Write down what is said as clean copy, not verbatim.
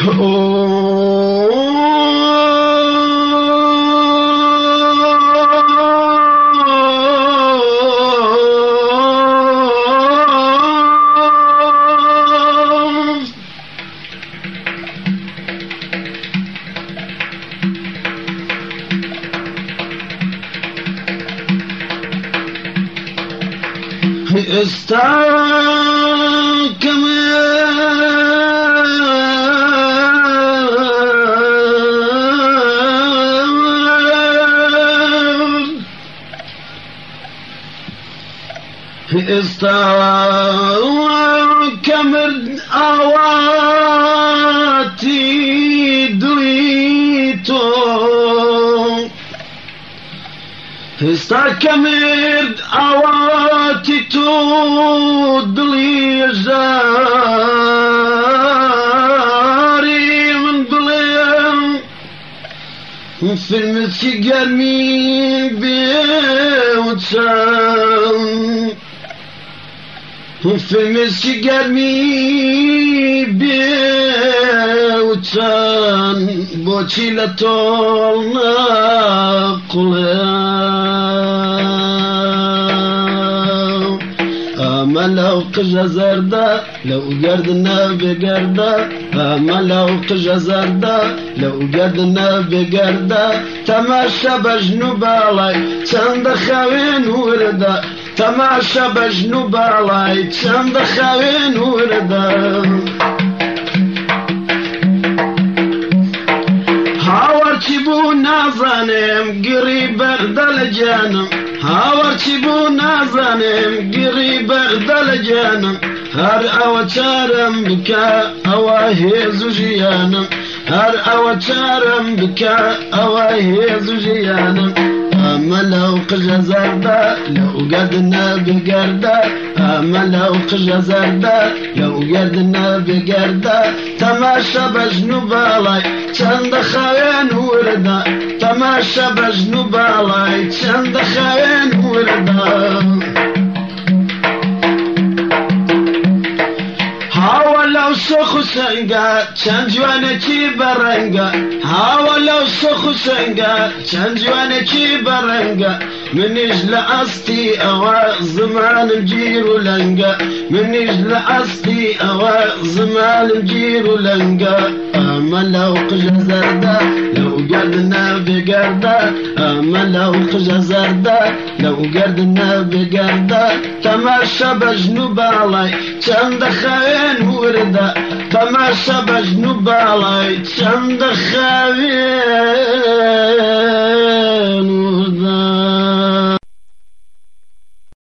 كمرد آواتي دريتو كمرد آواتي تو دلي جاري من دلي في المسي قرمي بيوتسان في المسي قرمي بيوتسان بوتي لطولنا قلام أما لو قجا زردا لو قردنا بقردا أما لو قجا زردا لو قردنا بقردا تماشى بجنوب علي تند خوين وردا تماشى بجنوب علي تند خوين وردا هاورتي بو نازانم قريب اردل جانم هاورتي بو نازانم قريب اردل جانم هر اوتارم بكا اواهيز جيانم هر اوتارم بكا اواهيز جيانم أما لو قجا زردا لو قردنا بقردا أما لو قجا زردا لو قردنا بقردا تماشى بجنوب علي چند خوين وردا تماشى بجنوب علي چند خوين وردا هاو لو سخو سنگا چند جوانه چی برنگا هاو لو سخو سنگا چند جوانه چی برنگا منيش لأستي أوا زمان الجير لنقا منيش لأستي أوا زمان الجير لنقا أما لو قجا زردا لو قردنا بقردا أما لو قجا زردا لو قردنا بقردا تماشى بجنوب علي چند خوين وردا تماشى بجنوب علي چند خوين